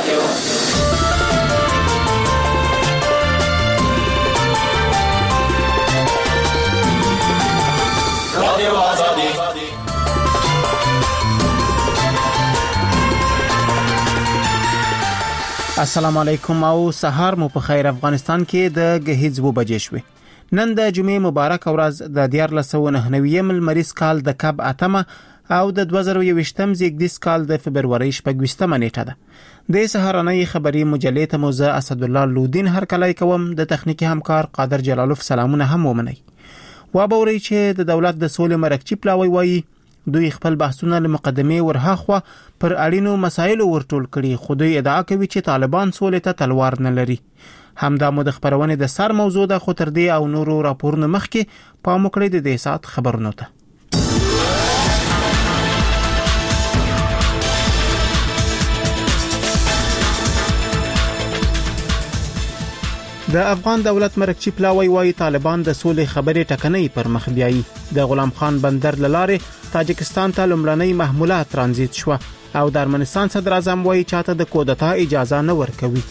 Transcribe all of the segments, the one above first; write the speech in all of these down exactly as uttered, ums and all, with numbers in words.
رادیو رادیو آزادی. السلام علیکم او سهار مو په خیر. افغانستان کې د غهیځ وو بجې شوې. نن د جمعې مبارک ورځ د دیارلس سوه نهه نوي ملمریز کال د کب اتمه او د دوه زره یوویشتم زیږدیز کال د فبرورۍ شپږویشتمه نیټه ده. د سهارنۍ خبري مجلې ته موزه اسد الله لودین هر کله کوم د تخنیکی همکار قادر جلالوف سلامونه هم ومني. وابوري چې د دولت د سولې مرکچی پلاوی وایي دوی خپل بحثونه له مقدمه ورهاخوا پر اړینو مسایلو ورټول کړي، خو دوی ادعا کوي چې طالبان سولې ته تلوار نه لري. همدا مو د خبرونه د سر موضوع ده، خو تر دې او نورو راپورونو مخکې پام وکړئ د دې سات خبرونو ته. د افغان دولت مرکچی پلاوی وايي طالبان د سولې خبرې ټکنۍ پر مخ بیایي. د غلام خان بندر لاره تاجکستان ته لمړنۍ محموله ترانزیت شو او د ارمنستان صدر اعظم وايي چاته د کودتا اجازه نه ورکوي.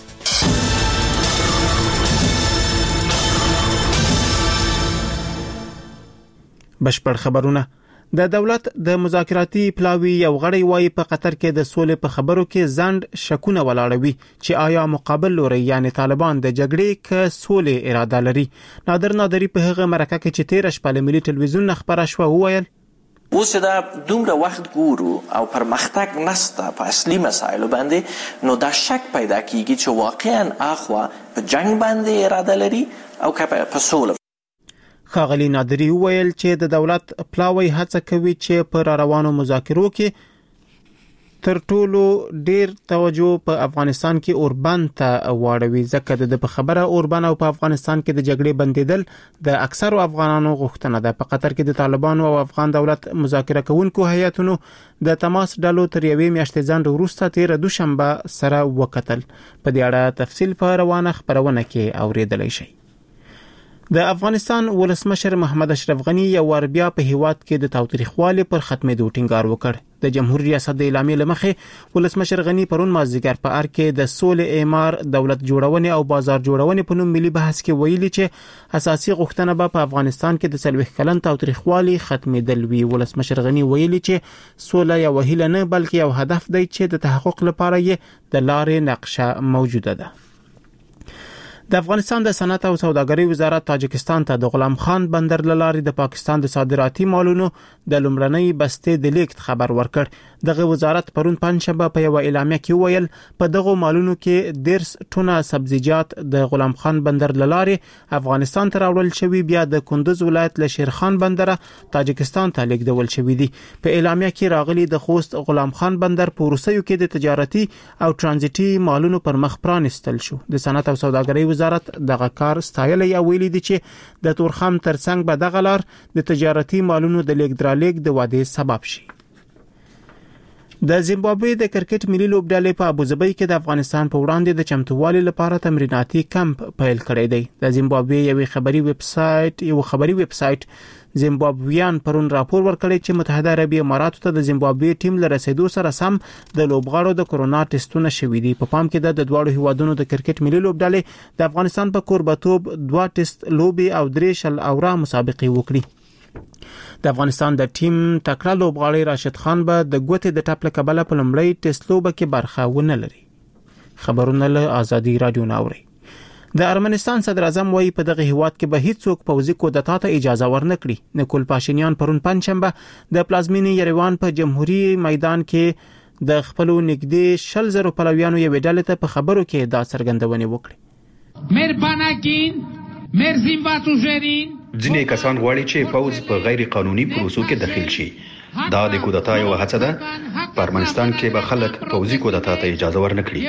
بشپړ خبرونه. د دولت د مذاکراتي پلاوی یو غړی وايي په قطر کې د سولې په خبرو کې ځند شکونه ولاړوي چې آیا مقابل لوري یعنی طالبان د جګړې ک سولې اراده لري. نادر نادری په هغه مرکه کې چې تیر شپه له ملي ټلویزیون خبره شو وویل اوس دا دومره وخت ګورو او پرمختګ نسته په اصلي مسایلو باندې، نو دا شک پیدا کیږي چې واقعا اخوا په جنگ باندې اراده لري او که په سوله. خاغلی نادری ویل چې د دولت پلاوی هڅه کوي چې پر روانو مذاکرو کې تر ټولو ډیر توجه په افغانستان کې اوربان ته واړوي، ځکه د په خبره اوربان او په افغانستان کې د جګړې بندیدل د اکثرو افغانانو غوښتنه ده. په قطر کې د طالبانو او افغان دولت مذاکره کوونکو هیئتونو د تماس ډلو تر یوې میاشتې ځنډ وروسته تیر دوشنبه سره وکتل. په دې اړه تفصیل په روانه خبرونه کې اوریدلای شئ. د افغانستان ولسمشر محمد اشرف غنی یو ور بیا په هیواد کې د تاوتریخوالي پر ختمېدو ټینګار وکړ. د جمهور ریاست د اعلامیې لمخې ولسمشر غنی پرون مازدیګر په ار کې د سولې اعمار دولت جوړونې او بازار جوړونې په نوم ملي بحث کې ویلي چې اساسي غوښتنه به په افغانستان کې د څلوېښت کلن تاوتریخوالي ختمېدل وي. ولسمشر غنی ویلي چې سوله یو هیله نه بلکې یو هدف دی چې د تحقق لپاره یې د لارې نقشه موجوده ده. د افغانستان د صنعت او سوداګرۍ وزارت تاجکستان ته د غلام خان بندر لارې د پاکستان د صادراتي مالونو د لمړنۍ بستې د لیکت خبر ورکړ. دغه وزارت پرون پنځشنبه په یو اعلامیه کې ویل په دغه مالونو کې ډیرس ټونه سبزیجات د غلام خان بندر لارې افغانستان ته راوړل شوی، بیا د کندوز ولایت له شیرخان بندر تاجکستان ته لیږدول شوی دي. په اعلامیه کې راغلي د خوست غلام خان بندر په روسیو کې د تجارتي او ترانزیتي مالونو پر مخ پرانستل شو. د صنعت او سوداګرۍ وزارت دغه کار ستایل یا ویلي دي چې د تورخم ترڅنګ به دغه لار د تجارتي مالونو د لیږدرالېږد د وادي سبب شي. د زیمبابوې د کرکټ ملي لوبډلې په ابوظبي کې د افغانستان په وړاندې د چمتووالي لپاره تمریناتي کمپ پیل کړی دی. د زیمبابوې یو خبري ویب سټ یو خبري ویب سټ زیمبابویان پرون راپور ورکړی چې متحده عربی اماراتو ته د زیمبابوې ټیم له رسیدو سره سم د لوبغاړو د کورونا ټیسټونه شوي دي. په پام کې د دواړو هیوادونو د کرکټ ملي لوبډلې د افغانستان په کوربتوب دوه ټیسټ لوبي او درې شل اورا مسابقې وکړي. د افغانستان د ټیم تکړه لوبغاړی راشد خان به د ګوتې د ټاپ لکبله په لومړی ټیسټ لوبه کې برخه ونه لري. خبرونه له آزادي رادیو ناوړي. د ارمنستان صدر اعظم وايي په دغه هیواد کې به هیڅوک پوځي کودتا ته اجازه ورنکړي. نکول پاشینیان پرون پنځشنبه د پلازمینې یریوان په جمهوریت میدان کې د خپل نږدې شل زره پلویانو یو ډلې ته په خبرو کې دا څرګندونه وکړه. مرپاناکین مرزیم واتوژرین ځینې کسان غواړي چې فوج په غیر قانوني پروسو کې دخیل شي. دا د کودتا یو هڅه ده. په ارمنستان کې به خلک فوجي کودتا ته اجازه ورنکړي.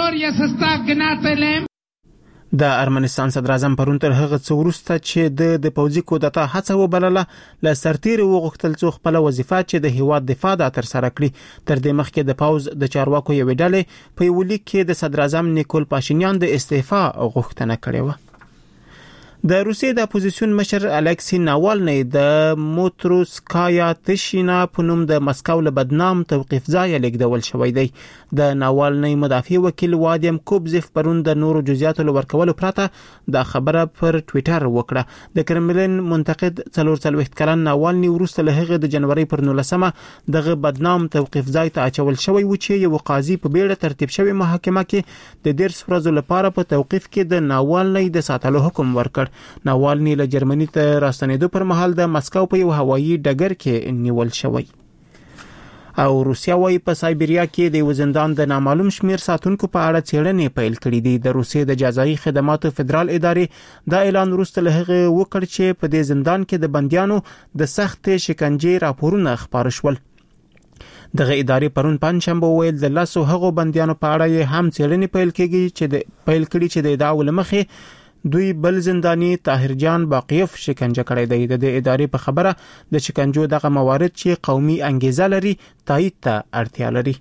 د ارمنستان صدر اعظم پرون تر هغه څو وروسته چې د د پوځي کودتا هڅه وبلله له سرتیري وغوښتل څو خپل وظیفه چې د هیواد دفاع د تر سره کړي. تر دې مخکې د پوز د چارواکو یو ډلې په یو لیک کې د صدر اعظم نیکول پاشینیان د استعفا غوښتنه کړې و. د روسیې د اپوزیسیون مشر الکسی ناوالنی د موتروسکایا تشینا په نوم د مسکو له بدنام توقیف ځای لیکدول شوی دی. د ناوالنی مدافع وکیل وادیم کوبزیف پرون د نورو جزئیاتو ورکولو پرته د خبره پر ټوئیټر وکړه. د کرملین منتقد څلور څلوېښت کلن ناوالنی وروسته له هغه د جنوري پر نولسمه دغه بدنام توقیف ځای ته اچول شوی و چې یو قاضي په بیړه ترتیب شوی محاکمه کې د ډېر ورځې لپاره په توقیف کې د ناوالنی د ساتلو حکم ورکړ. ناوالنی له جرمني ته راستنېدو پر مهال د مسکو په یو هوایي ډګر کې نیول شوی. او روسیا وايي په سایبریا کې د یو زندان د نامعلوم شمیر ساتونکو په اړه څېړنې پیل کړې دي. د روسیې د جزایي خدماتو فدرال ادارې دا اعلان وروسته له هغه وکړ چې په دې زندان کې د بنديانو د سخت شکنجې راپورونه خپاره شول. دغه ادارې پرون پنځشنبه ویل د لاسو هغو بنديانو په اړه هم څېړنې پیل کېږي چې د پیل کړي چې د ادعا ولمخې دوی بل زنداني طاهر جان باقیف شکنجه کړی دی. د دې ادارې په خبره د شکنجو دغه موارد چې قومي انګیزه لري تایید ته اړتیا لري.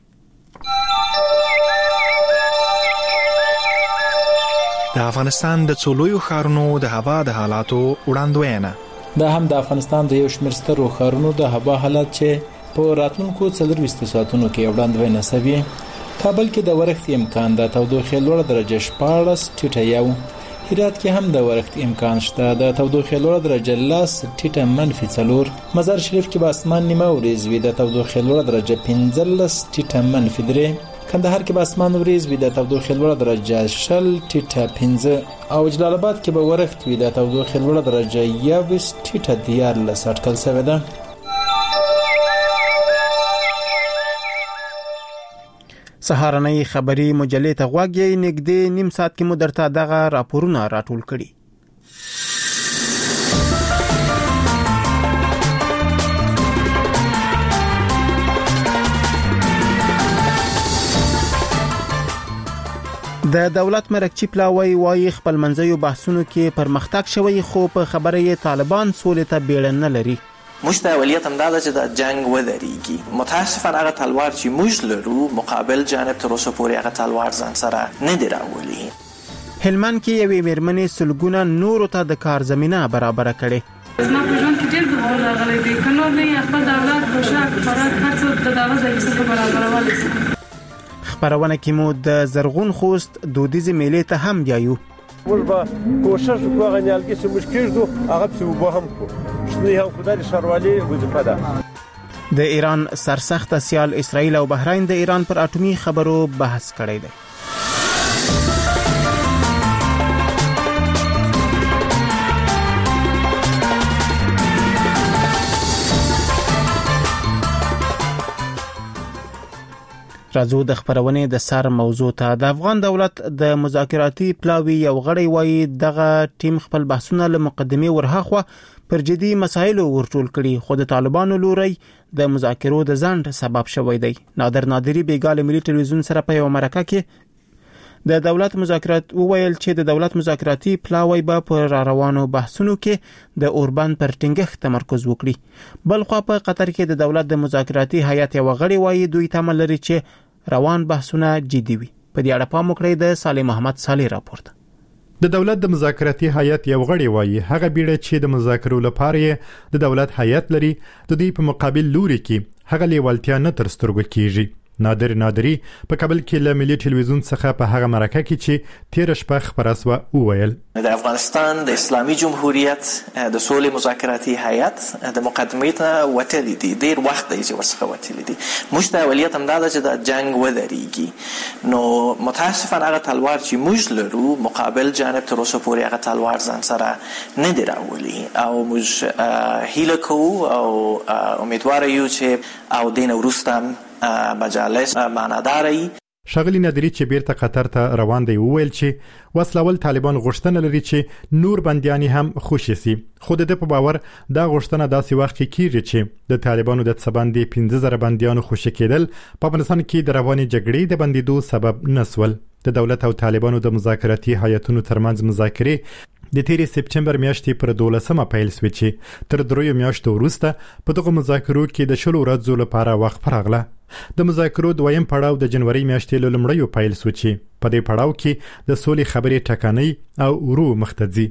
د افغانستان د څلورو ښارونو د هوا د حالاتو وړاندوینه. دا هم د افغانستان د یو شمېر سترو ښارونو د هوا حالت چې په راتلونکو څلورویشت ساعتونو کې وړاندوینه شوی. کابل کې د ورښت امکان د تودوخې لوړه درجه شپاړس ټیټه یو. هرات کې هم د ورښت امکان شته، د تودوخې لوړه درجه لس ټیټه منفي څلور. مزار شریف کې به اسمان نیمه وریځ وي، د تودوخې لوړه درجه پنځلس ټیټه منفي درې. کندهار کې به اسمان وریځ وي، د تودوخې لوړه درجه شل ټیټه پنځه. او جلال آباد کې به ورښت وي، د تودوخې لوړه درجه یوویشت ټیټه دیارلس اټکل شوې ده. سهارنۍ خبری مجلې ته غوږ یې نږدې نیم ساعت کې مو درته دغه راپورونه راټول کړي. د دولت مرکچی پلاوی وايي خپل منځیو بحثونو کې پرمختګ شوی، خو په خبره یې طالبان سولې ته بیړه نه لري. موږ ته اولیت هم دا ده چې د جنگ ودرېږي. متاسفانه هغه تلوار چې موږ لرو مقابل جانب تر اوسه پورې هغه تلوار ځان سره نه دی راولي. هلمند کې یوې میرمنې سلګونه نورو ته د کار زمینه برابره کړې. زما په ژوند کې ډېر بدلون راغلی دی، که نور نه خپل د اولاد پوشاک خوراک هر څه د دغه ځای څخه برابرولی شي. خپرونه کې مو د زرغون خوست دودیزې میلې ته هم بیایو. موږ به کوشش وکړو هغه نیالګي چې موږ کېږدو هغه پسې اوبه هم کړو. شنې هم خو دا د ښاروالۍ وظیفه ده. د ایران سرسخته سیال اسرائیل او بحرین د ایران پر اټومي خبرو بحث کړی دی. راځو د خبرونې د سر موضوع ته. د افغان دولت د مذاکراتي پلاوی یو غړی وایي دغه ټیم خپل بحثونه له مقدمه ورهاخوا پر جدي مسایلو ورټول کړي، خو د طالبانو لوري د مذاکرو د ځنډ سبب شوی دی. نادر نادری بیګال ملي ټلویزیون سره په یو مرکه کې د دولت مذاکرات وویل چې د دولت مذاکراتي پلاوی به پر روانو بحثونو کې د اوربان پر ټینګښت تمرکز وکړي. بل خو په قطر کې د دولت د مذاکراتي هیئت یو غړی وایي دوی تمه لري چې روان بحثونه جدي وي. په دې اړه پام وکړئ د صالح محمد صالح راپورټ. د دولت د مذاکراتي هیئت یو غړی وایي هغه بیړه چې د مذاکرو لپاره د دولت هیئت لري د دوی په مقابل لوري کې هغه لیوالتیا نه تر سترګو کیږي. نادر نادری په کابل کې له ملي ټلویزیون څخه په هغه مرکه کې چې تیر شپه خبره سوه وویل د افغانستان د اسلامي جمهوریت د سولې مذاکراتي هیئت د مقدمې ته وتلی دي، ډېر وخت دی چې ورڅخه وتلی دي. موږ ته اولیت هم دا ده چې د جنګ ودرېږي، نو متاسفانه هغه تلوار چې موږ لرو مقابل جانب تر اوسه پورې هغه تلوار ځان سره نه دی راولي، او موږ هیله کوو او امیدواره یو چې او دین وروسته مجالس معناداري. شغلی نادری چې بیرته قطر ته روان دی وویل چې وسلوال طالبان غوښتنه لري چې نور بنديان هم خوشي سي، خو د په باور دا غوښتنه داسې وخت کې کیږي چې د طالبانو د څباندې پنځه زره بنديانو خوشي کېدل په افغانستان کې د رواني جګړې د بندیدو سبب نسول. د دولت او طالبانو د مذاکراتي هیئتونو ترمنځ مذاکرې د تیری سپټمبر میاشتې پر دولسمه پیل شوې چې تر دریو میاشتو وروسته په دغه مذاکرو کې د شلو ورځو لپاره وقفه راغله. د مذاکرو دویم پړاو د جنوري میاشتې له لومړیو پیل شو چې په دې پړاو کې د سولې خبرې ټکنۍ او ورو مخ ته ځي.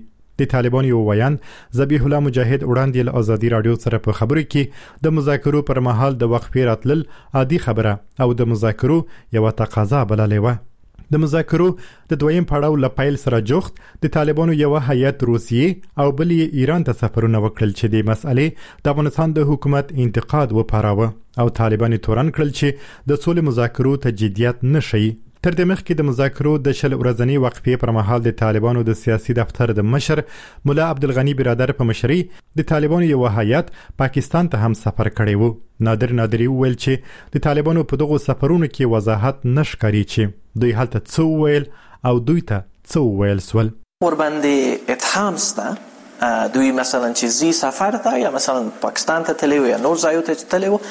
د طالبانو یو ویان ذبیح الله مجاهد وړاندې له ازادي رادیو سره په خبرو کې د مذاکرو پر مهال د وقفې راتلل عادي خبره او د مذاکرو یو تقاضا بللې و. د مذاکرو د دویم پړاو له پیل سره جوخت د طالبانو یو هیئت روسیې او بل ایران ته سفرونه وکړل چې د مسئلې د افغانستان د حکومت انتقاد وپاراوه او طالبان تورن کړل چې د سولې مذاکرو ته جديت نشي. تر دې مخکې د مذاکرو د شل ورځنی وقفې پر مهال د طالبانو د سیاسي دفتر د مشر مولا عبدالغنی برادر په مشرۍ د طالبانو یو هیئت پاکستان ته هم سفر کړی و. نادر نادری ویل چې د طالبانو په دغه سفرونو کې وضاحت نشکاري چې دوی هلته څه ویل او دوی ته څه ویل سول. ورباندې اتهام سته دوی مثلا چې زی سفر ته یا مثلا پاکستان ته تللی و یا نور ځایو ته تللی و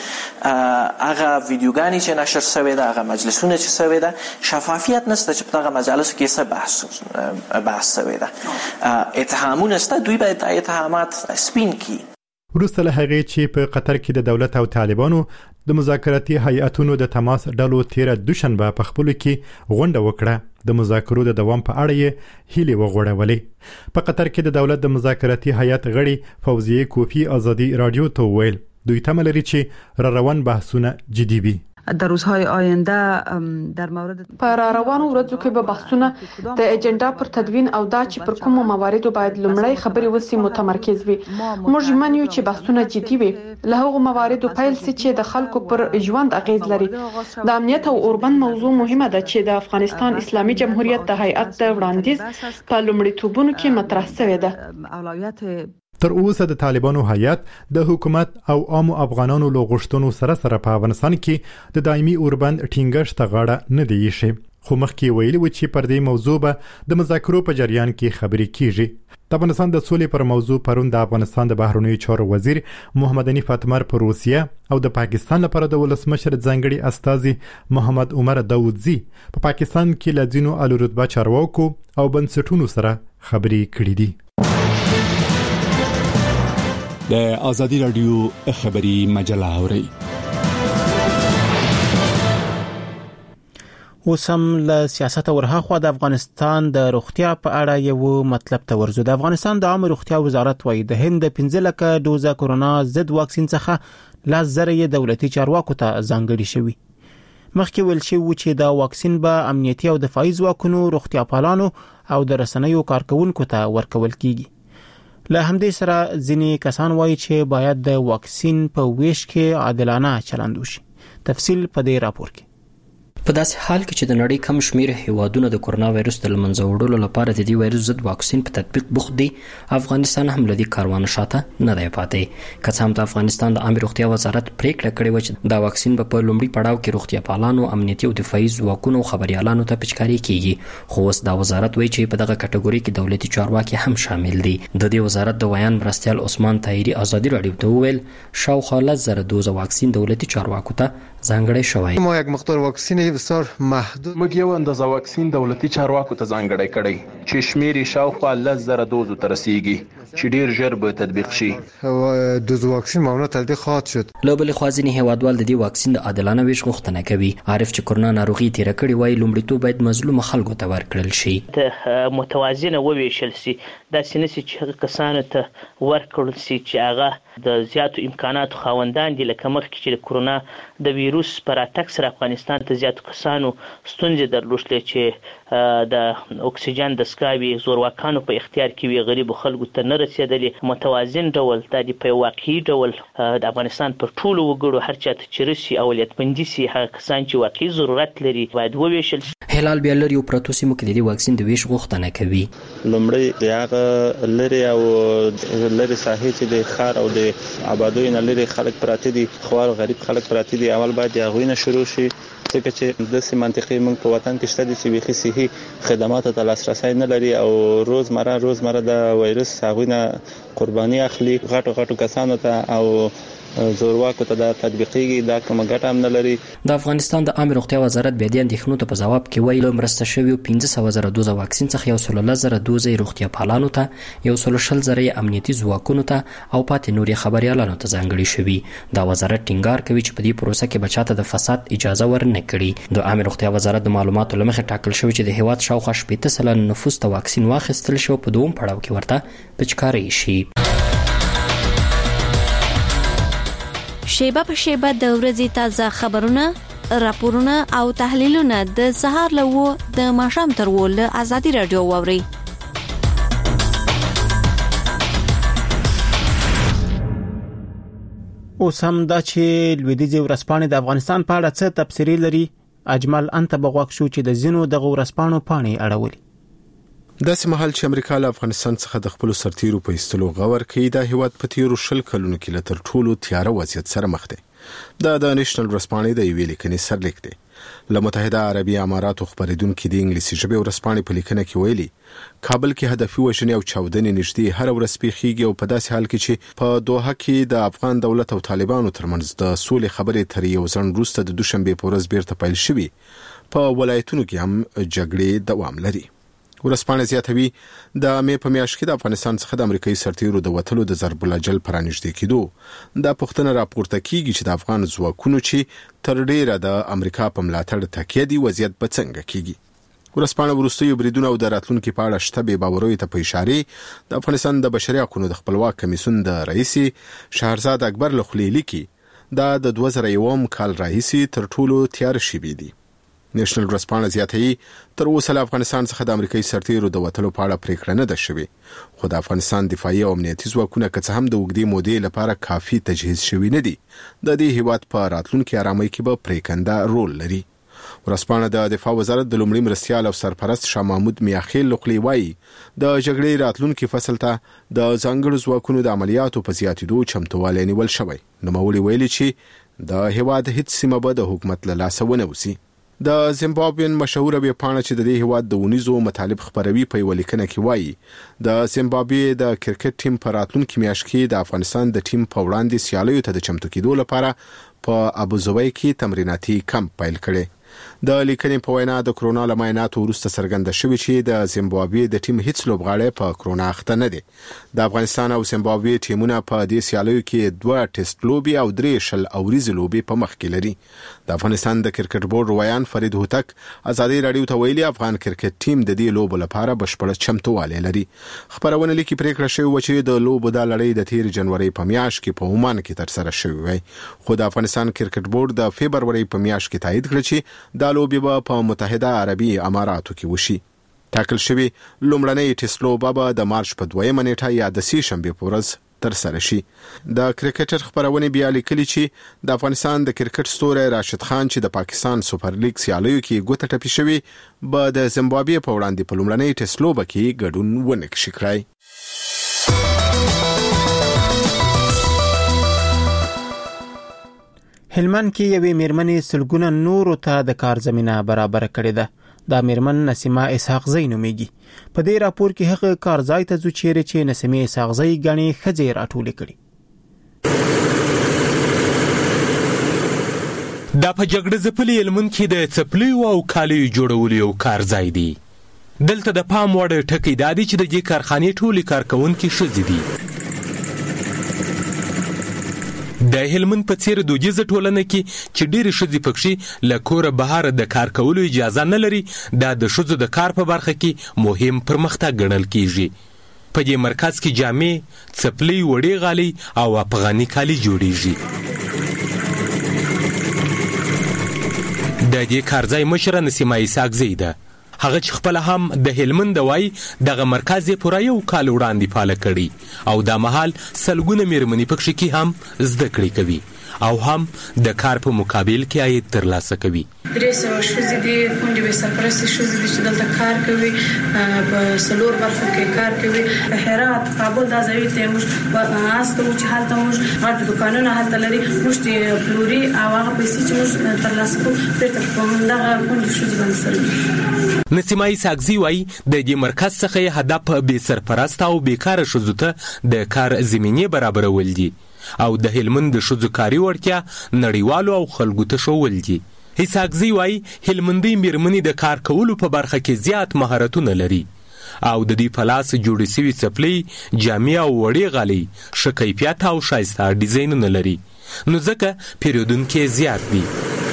هغه ویډیوګانې چې نشر شوې ده هغه مجلسونه چې شوې ده شفافیت نشته چې په هغه مجالسو کې څه بحث بحث شوې ده اتهامونه شته دوی باید اتهامات سپین کړي. وروسته له هغې چې په قطر کې د دولت او طالبانو د مذاکراتي هیئتونو د تماس ډلو تیره دوشنبه په خپلو کې غونډه وکړه د مذاکرو د دوام په اړه یې هیلې وغوړولې. په قطر کې د دولت د مذاکراتي هیئت غړي فوزیه کوفی ازادي رادیو ته ویل دوی تمه لري چې را روان بحثونه جدي وي. در روزهای آینده در مورد پر روانو ورځو کې به بحثونه د اجنډا پر تدوین او دا چې پر کومو مواردو باید لومړی خبرې وسی متمرکز وي. موږ منیو چې بحثونه جدي وي له هغو مواردو پیل سي چې د خلکو پر ژوند اغیز لري. د امنیت او اوربند موضوع مهمه ده چې د افغانستان اسلامي جمهوریت د هیئت د وړاندیز په لومړیتوبونو کې مطرح شوی ده. تر اوسه د طالبانو هیئت د حکومت او عام افغانانو له غوښتنو سره سره په افغانستان کې د دایمي اوربند ټینګښت ته غاړه نه دی ایښې خو مخکې ویلي و چې پر دې موضوع به د مذاکرو په جریان کې خبرې کیږي. د افغانستان د سولې پر موضوع پرون د افغانستان د بهرنیو چارو وزیر محمد حنیف اتمر په روسیه او د پاکستان لپاره د ولسمشر ځانګړي استازي محمد عمر داودزي په پاکستان کې له ځینو اعلی رتبه چارواکو او بنسټونو سره خبرې کړې دي. د ازادي رادیو خبري مجله اوري وسم له سیاست ورهاخوا د افغانستان د روغتیا په اړه یو مطلب ته ورزو. د افغانستان د عامه روغتیا وزارت وايي د هند پنځه لکه دوزه کورونا ضد واکسین څخه لاس زره دولتي چارواکو ته ځانګړي شوی. مخکې ویل شوی و چې دا واکسین به امنیتي او دفاعي ځواکونو روغتیا پالانو او د رسنیو کارکونکو ته ورکول کیږي. له همدې سره ځینې کسان وایي چې باید د واکسین په ویش کې عادلانه چلند وشي. تفصیل په دې راپور کې. په داسې حال کې چې د نړۍ کم شمیر هیوادونه د کورونا وایرس د لمنځه وړلو لپاره د دې وایرس ضد واکسین په تطبیق بوخت دي، افغانستان هم لدی کاروان شاته نه دی پاتې. که څه هم د افغانستان د عامه روغتیا وزارت پریکړه کړې و چې دا واکسین به په لومړي پړاو کې روغتیا پالانو، امنیتي او دفاعي ځواکونو او خبريالانو ته پچکاري کیږي، خو اوس دا وزارت وایي چې په دغه کټګوري کې دولتي چارواکي هم شامل دي. د دې وزارت د ویان مرستیال عثمان طاهری ازادي رادیو ته وویل شاوخوا لس زره دوزه واکسین دولتي چارواکو ته ځانګړی شوی. ما یک مقدار واکسین بسیار محدود موږ یو اندازه واکسین دولتي چارواکو ته ځانګړی کړی چې شمیر شاوخوا لس زره دوزو ته رسیږي چې ډیر ژر به تطبیق شي. دوز واکسین معمولا تطبیق خواهد شد. له بل خوا ځینې هیوادوال د دې واکسین د عادلانه ویش غوښتنه کوي. عارف چې کورونا ناروغي تیر کړي وای لومړیتوب باید مظلوم خلکو ته ورکړل شي. متوازنه وویشل شي دا سینسي چې کسانو ته ورکړل شي چې هغه د زیاتو امکاناتو خاوندان دي، لکه مخکې چې د کورونا د ویروس پر اتک سره افغانستان ته زیاتو کسانو ستونزې درلودلې چې د اکسیجن د سکاوي زورواکانو په اختیار کې وی غریب خلکو ته نه رسیدلې. متوازن ډول د په واقعي ډول د افغانستان پر ټولو وګړو هر چاته چې رسي اولویتمندي سي هغه کسان چې واقعي ضرورت لري باید وویشل. هلال بیا لري او پروتو سیمو کې د دې واکسین د ویش غوښتنه کوي. لومړی د هغه لري او لري ساحې چې د خار او د آبادوي نه لري خلک پراته دي، خوار غریب خلک پراته دي، اول باید د هغوی نه شروع شي ځکه چې د سیمه منطقې موږ په وطن کې شته دي چې بيخي صحي خدماتو ته لاسرسي نه لري او روزمره روزمره د وایرس هغوی نه قرباني اخلي غټو غټو کسانو ته او زورواکو ته دا تطبیقیږي دا کومه ګټه هم نه لري. د افغانستان د عامه روغتیا وزارت بیا د اندېښنو ته په ځواب کې ویل مرسته شوی پنځه سوه زره دوزه واکسین څخه یو سل لس زره دوزه روغتیا پالانو ته، یو سل شل زره امنیتي ځواکونو ته او پاتې نورې خبريالانو ته ځانګړي شوي. دا وزارت ټینګار کوي چې په دې پروسه کې بچاته د فساد اجازه ورنه کړي. د عامه روغتیا وزارت د معلوماتو لمخې ټاکل شوی چې د هیواد شاوخوا شپږ سلنه نفوس ته واکسین واخیستل شو، په دوم پړاو کې ورته پچکاري شي. شیبه په شیبه د ورځې تازه خبرونه، راپورونه او تحلیلونه د سهار له و د ماښام تر و له ازادي رادیو واوري. اوس هم دا چې لویدیځي ورځپاڼې د افغانستان په اړه څه تبصرې لري، اجمل انت بغواک شو چې د زینو د ورځپاڼو پاڼې اړولي. داسې مهال چې امریکا له افغانستان څخه د خپل سرتیرو په ایستلو غور کوي، دا هیواد په تیرو شل کلونو کې له تر ټولو تیاره وضعیت سره مخ دی. دا د نېشنل ورځپاڼې د یوې لیکنې سرلیک دی. له متحده عربي اماراتو خبرېدونکي د انګلیسي ژبې ورځپاڼې په لیکنه کې ویلي کابل کې هدفي وژنې او چاودنې نږدې هر ورځ پیښیږي او په داسې حال کې چې په دوحه کې د افغان دولت او طالبانو ترمنځ د سولې خبرې تر یو ځنډ وروسته د دوشنبه په ورځ بیرته پیل شوې، په ولایتونو کې هم جګړې دوام لري. ورځپاڼه زیاتوي د مې په میاشت کې د افغانستان څخه د امریکایي سرتیرو د وټلو د ضرب الاجل پرانیږدې کېدو دا پوښتنه راپورته کیږي چې د افغان ځواکونو چې تر ډیره د امریکا په ملاتړ تکیه دي وضعیت به څنګه کیږي. ورځپاڼه وروستیو بریدونو او د راتلونکو په اړه شته به باوري ته په اشاره د افغانستان د بشري حقوقو د خپلواک کمیسیون د رئیس شهرزاد اکبر لخلی لیکي دا د دوه زره یو کال راهیسي تر ټولو تیار شوی دی. نېشنل ورځپاڼه زیاتوي تر اوسه له افغانستان څخه د امریکایي سرتیرو د وټلو په اړه پریکړه نه ده شوې، خو د افغانستان دفاعي او امنیتي ځواکونه که څه هم د اوږدې مودې لپاره کافي تجهیز شوي نه دي، د دې هیواد په راتلونکي آرامۍ کې به پریکنده رول لري. ورځپاڼه د دفاع وزارت د لومړي مرستیال او سرپرست شاه محمود میاخیل لخلی وایي د جګړې راتلونکي فصل ته د ځانګړو ځواکونو د عملیاتو په زیاتېدو چمتووالی نیول شوی. نوموړي ویلي چې د هیواد هیڅ سیمه به د حکومت له لاسه ونه وځي. د زیمبابوین مشهوره ویبپاڼه چې د دې هیواد د ونیزو مطالب خبروي په یوه لیکنه کې وایي د زیمبابوې د کرکټ ټیم په راتلونکي میاشت کې د افغانستان د ټیم په وړاندې سیالیو ته د چمتو کېدو لپاره په ابوظبي کې تمریناتي کمپ پیل کړي. د لیکنې په وینا د کرونا له معایناتو وروسته څرګنده شوې چې د زیمبابوې د ټیم هیڅ لوبغاړی په کرونا اخته نه دی. د افغانستان او زیمبابوې ټیمونه په دې سیالیو کې دوه ټیسټ لوبي او درې شل اوریزې لوبي په مخ کې لري. د افغانستان د کرکټ بورډ روایان فرید هوتک ازادي رادیو ته ویلي افغان کرکټ ټیم د دې لوبو لپاره بشپړ چمتووالی لري. خبرونه لیکي پریکړه شوې و چې د لوبو د لړۍ د تیر جنوري په میاشت کې په عمان کې تر سره شوې وي، خو د افغانستان کرکټ بورډ د فبروري په میاشت کې تایید کړ چې دا لوبي به په متحده عربي اماراتو کې وشي. ټاکل شوی لومړنۍ ټیسټ لوبه به د مارچ په دویمه نیټه یا د سې شنبې په ورځ تر سره شي. د کرکټر خبرونه بیا لیکلي چې د افغانستان د کرکټ ستوری راشد خان چې د پاکستان سوپر لیګ سیالیو کې ګوته ټپي شوی به د زیمبابوې په وړاندې په لومړنۍ ټیسټ لوبه کې ګډون ونه کړي کړای. هلمند کې یوې میرمنې سلګونه نورو ته د کار زمينه برابر کړې ده. دا میرمن نسیمه اسحاق زی نومیږي. په دې راپور کې هغه کارځای ته ځو چیرې چې نسیمه اسحاق زی غني خځې راټولې کړي. دا په جګړه ځپلي هلمند کې د څپلیو او کالیو جوړولو یو کارځای دی. دلته د پام وړ ټکی دا دی چې د دې کارخانې ټولې کارکوونکي ښځې دي. د هلمند په څیر دودیزه ټولنه کې چې ډېرې ښځې پکښې له کوره بهر د کار کولو اجازه نه لري، دا د ښځو د کار په برخه کې مهم پرمختګ ګڼل کیږي. په دې مرکز کې جامې، څپلۍ، وړې غالۍ او افغاني کالي جوړیږي. د دې کارځای مشره نسیمه اسحاق زی ده. هغه چې خپل هم د هلمند وای دغه مرکز یې پوره یو کال وړاندې فعال کړي او دا مهال سلګونه میرمنې پکښې کې هم زده کړې کوي او هم د کار په مقابل کې عاید ترلاسه کوي. درې سوه ښځې دي، کونډې بې سرپرستې ښځې دي چې دلته کار کوي، په څلور برخو کې کار کوي. هرات، کابل دا ځایونه ته موږ هڅه کوو چې هلته موږ غټ دوکانونه هلته لري، موږ د پلوري او هغه پیسې چې موږ ترلاسه کوو بېرته په همدغه کونډې ښځو باندې سره. نسیمه اسحاق زی وایي د دې مرکز څخه یې هدف بې سرپرسته او بېکاره ښځو ته د کار زمینې برابرول دي. او د هلمند د ښځو کاري وړتیا نړیوالو او خلکو ته ښوول دي. هیڅاکزي وایي هلمندۍ میرمنې د کار کولو په برخه کې زیات مهارتونه لري او د دې په لاس جوړې سوي څپلۍ، جامې او وړې غالۍ ښه کیفیت او ښایسته ډیزاینونه لري، نو ځکه پیرودونکي زیات دي.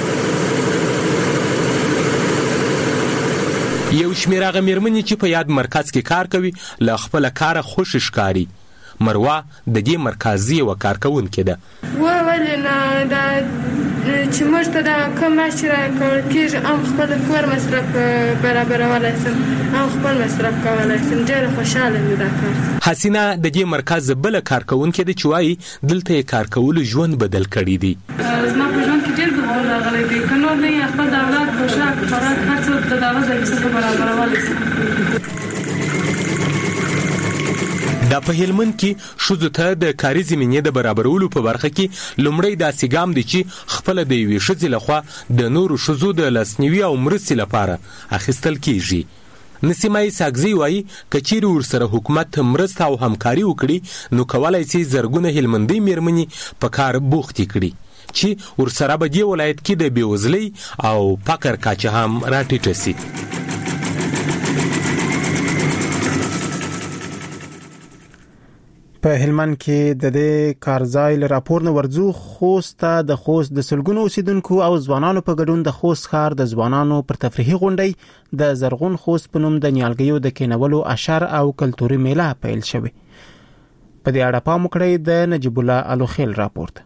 یو شمېر هغه میرمنې چې په یاد مرکز کې کار کوي له خپله کاره خوښې ښکاري. مروه د دې مرکز یوه کارکوونکې ده. ولې نه دا چې موږ ته دا کم معاش چې راکول کېږي هم خپل کور مصرف برابرولی سم، هم خپل مصرف کولی سم. ډېره خوشحاله مې دا کار. حسینه د دې مرکز بله کارکوونکې ده چې وایي دلته یې کار کولو ژوند بدل کړی دی. زما په ژوند کې ډېر بدلون راغلی دی، که نور نه یې خپل د اولاد پوشاک خوراک هر څه د دغه ځای څخه برابرولی سم. دا په هلمند کې ښځو ته د کاري زمینې د برابرولو په برخه کې لومړی داسې ګام دی چې خپله د یوې ښځې لخوا د نورو ښځو د لاسنیوي او مرستې لپاره اخیستل کیږي. نسیمه ساګزي وایي که چیرې ورسره حکومت مرسته او همکاري وکړي نو کولی سي زرګونه هلمندۍ میرمنې په کار بوختې کړي چې ورسره به دې ولایت کې د بېوزلۍ او فقر کچه هم راټیټه سي. په هلمند کې د دې کارځای له راپور نه ورځو خوست ته د خوست د سلګونو اوسیدونکو او ځوانانو په ګډون د خوست ښار د ځوانانو پر تفریحي غونډۍ د زرغون خوست په نوم د نیالګیو د کینولو اشر او کلتوري میله پیل شوې. په دې اړه پام وکړئ د نجیب الله الوخیل راپورت.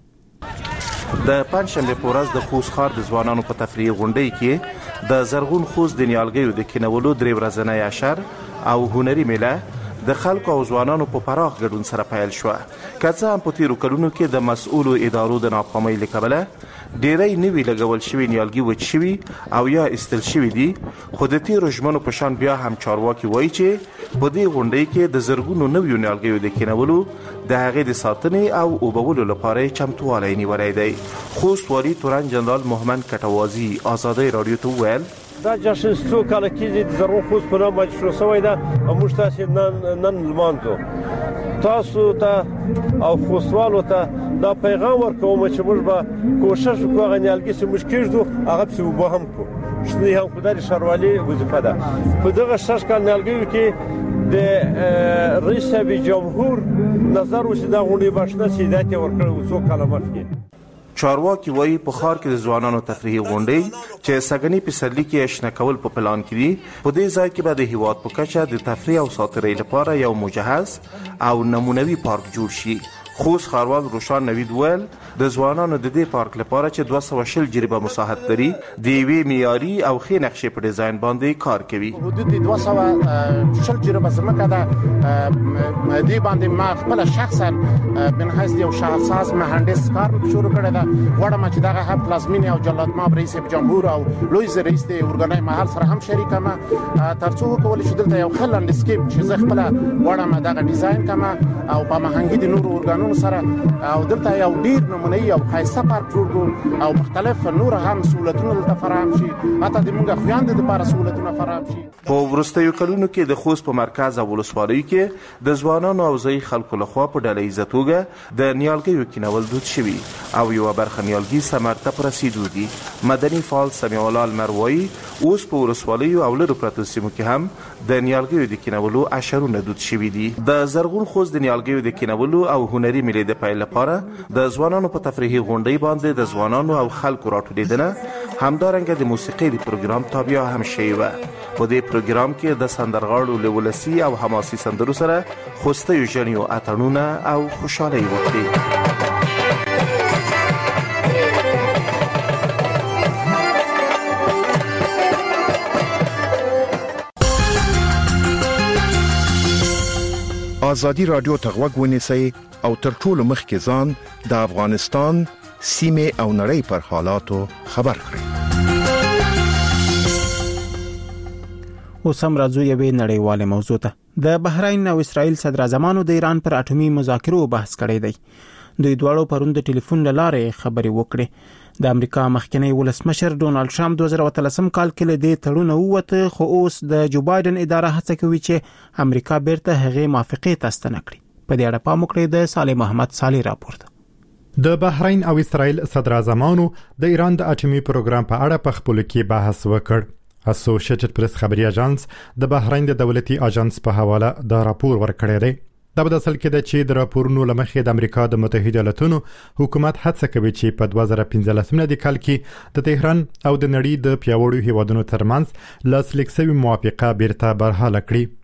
د پنځشنبه په ورځ د خوست ښار د ځوانانو په تفریحي غونډۍ کې د زرغون خوست د نیالګیو د کینولو درې ورځنی اشر او هنري میله د خلکو او ځوانانو په پراخ ګډون سره پیل شوه. که څه هم په تیرو کلونو کې د مسؤلو ادارو د ناکامۍ له کبله ډیری نوي لګول شوي نیالګي وچ شوي او یا ایستل شوي دي، خو د تیرو ژمنو په شان بیا هم چارواکي وایي چې په دې غونډۍ کې د زرګونو نویو نیالګیو د کینولو د هغې د ساتنې او اوبولو لپاره چمتووالی نیولی دی. خوست والي تورن جنرال محمد کټوازي ازادۍ راډیو ته وویل دا جشن څو کاله کېږي د زرغون خوست په نام باندې شروع شوی ده او موږ تاسې نن نن لمانځو. تاسو ته او خوستوالو ته دا پیغام ورکوم چې موږ به کوشش وکړو هغه نیالګي چې موږ کېږدو هغه پسې اوبه هم کړو. شنې هم کړو، دا د ښاروالۍ وظیفه ده. په دغه شش کال نیالګیو کې د رئیس صاحب جمهور نظر و چې دا غونډۍ به شنه سي، هدایت یې ورکړی و څو کاله مخکې. چارواکي وایي په ښار کې د ځوانانو تفریحي غونډۍ چې سږني پسرلي کې شنه کول په پلان کې دي، په دې ځای کې به د هیواد په کچه د تفریح او ساتیرۍ لپاره یو مجهز او نمونوي پارک جوړ شي. خوست ښاروال روشان نوید ویل د ځوانانو د دې پارک لپاره چې دوه سوه شل جریبه مساحت لري د یوې معیاري او ښې نقشې په ډیزاین باندې کار کوي. حدود دوه سوه شل جریبه ځمکه ده. دې باندې ما خپله شخصا من حیث یو شهرساز مهندس کار شروع کړی ده. غواړم چې دغه هم پلازمینې او جلالتمآب رئیس جمهور او لوی رئیس د اورګانای محل سره هم شریک یم ترڅو وکولای شو دلته یو ښه لنډسکیپ چې زه خپله غواړم دغه ډیزاین کړم او په هماهنګي د نورو اورګانونو سره او دلته یو ډیر نمونه‌ای او ښایسته پارک جوړ کړو او مختلف نور هم سہولتونه دلته فراهم شي، حتی د موږ خویندو لپاره سہولتونه فراهم شي. په وروستیو کلونو کې د خوست په مرکز او ولسوالیو کې د ځوانانو او ځایي خلکو لخوا په ډله ایزه توګه د نیالګیو کینول دود شوي او یوه برخه نیالګي ثمر ته په رسېدو دي. مدني فعال سمیع الله لمر وایي اوس په ولسوالیو او لرو پرتو سیمو کې هم د نیالګیو د کینولو اشرونه دود شوي دي. د زرغون خوست د نیالګیو د کینولو او هنري میلې د پیل لپاره د ځوانانو په تفریحي غونډۍ باندې د ځوانانو او خلکو راټولېدنه همدارنګه د موسیقۍ د پروګرام تابع هم شوې وه. په دې پروګرام کې د سندرغاړو له ولسي او حماسي سندرو سره خوستیو ژڼیو اتڼونه او خوشحالۍ وکړې. ازادي رادیو ته غوږ ونیسئ او تر ټولو مخکې ځان د افغانستان سیمې او نړۍ پر حالاتو خبر کړئ. اوس هم راځو یوې نړیوالې موضوع ته. د بحرین او اسرائیل صدر اعظمانو د ایران پر اټومي مذاکرو بحث کړی دی. دوی دواړو پرون د ټلیفون له لارې خبرې وکړې. د امریکا مخکنی ولسمشر ډونالد ټرمپ دوه زره اتلسم کال کې له دې تړون ووته، خو اوس د جو بایدن اداره هڅه کوي چې امریکا بیرته هغې موافقې ته ستنه کړي. په دې اړه پام وکړئ د صالح محمد صالح راپورته. د بحرین او اسرائیل صدر اعظمانو د ایران د اټومي پروګرام په اړه په خپل کې بحث وکړ. اسوسییټډ پریس خبري اژانس د بحرین د دولتي اژانس په حواله دا راپور ورکړی دی. دا په اصل کې د چې د راپورونو لمخې د امریکا د متحده ایالاتونو حکومت هڅه کوي چې په دوه زره پنځلس میلادي کال کې د تهران او د نړۍ د پیاوړو هیوادونو ترمنځ لاسلیک شوی موافقه بیرته برحاله کړي.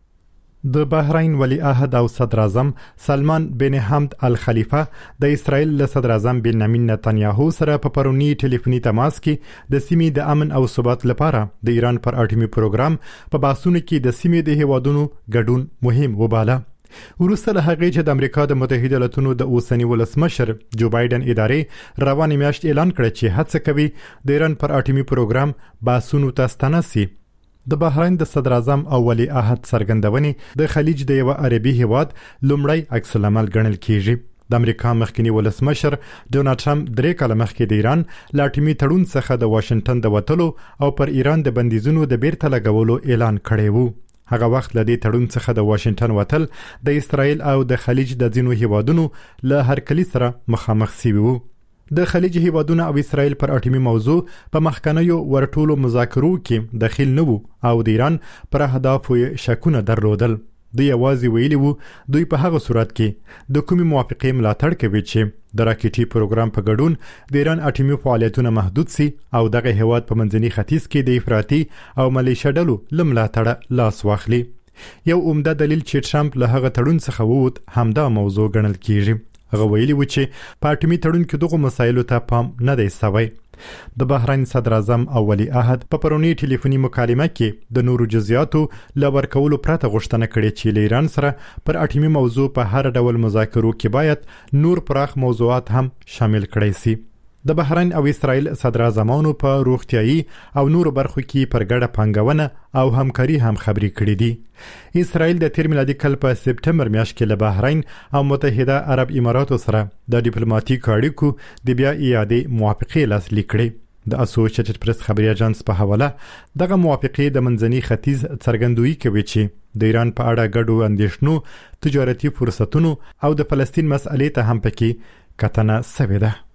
د بحرین ولی عهد او صدر اعظم سلمان بن حمد الخلیفه د اسرائیل له صدر اعظم بنیامین نتنیاهو سره په پرونی ټلیفوني تماس کې د سیمې د امن او ثبات لپاره د ایران پر اټومي پروګرام په بحثونو کې د سیمې د هیوادونو ګډون مهم وباله. وروسته له هغې چې د امریکا د متحده ایالاتونو د اوسنی ولسمشر جو بایدن ادارې روانې میاشت اعلان کړ چې هڅه کوي د ایران پر اټومي پروګرام بحثونو ته ستنه سي. د بحرین د صدر اعظم او ولی عهد څرګندونې د خلیج د یو عربي هیواد لومړی عکس العمل ګڼل کیږي. د امریکا مخکنی ولسمشر ډونالډ ټرمپ درې کاله مخکې د ایران له اټومي تړون څخه د واشنگټن د وتلو او پر ایران د بندیزونو د بیرته لګولو اعلان کړی وو. هغه وخت له دې تړون څخه د واشنگټن وتل د اسرائیل او د خلیج د ځینو هیوادونو له هرکلي سره مخامخ شوي وو. د خلیج هیوادونو او اسرائیل پر اټومي موضوع په مخکنیو ورټولو مذاکرو کې دخیل نه وو او د ایران پر اهدافو شکونه درلودل. دوی یوازې ویلي وو دوی په هغه صورت کې د کومې موافقې ملاتړ کوي چې د راکټي پروګرام په ګډون د ایران اټومي فعالیتونه محدود سي او دغه هیواد په منځني ختیځ کې د افراطي او ملیشه ډلو له ملاتړه لاس واخلي. یو عمده دلیل چې ټرمپ له هغه تړون څخه ووت همدا موضوع ګڼل کیږي. هغه ویلي و چې په اټومي تړون کې دغه مسایلو ته پام نه دی شوی. د بحرین صدر اعظم او ولی عهد په پرونی ټلیفوني مکالمه کې د نورو جزئیاتو ل ورکولو پرته غوښتنه کړې چې له ایران سره پر اټومي موضوع په هر ډول مذاکرو کې باید نور پراخ موضوعات هم شامل کړي سي. د بحرین او اسرائیل صدر اعظمانو په روغتيایي او نورو برخو کې پر ګډه پنګونه او همکاري هم خبرې کړې دي. اسرائیل د تیر میلادي کال په سپټمبر میاشت کې له بحرین او متحده عرب اماراتو سره د ډیپلوماټیک اړیکو د بیا اعادې موافقې لاسلیک کړې. د اسوسییټډ پریس خبري اژانس په حواله دغه موافقې د منځني ختیځ څرګندوي کوي چې د ایران په اړه ګډو اندېښنو، تجارتي فرصتونو او د فلسطین مسئلې ته هم پکې کتنه شوې ده.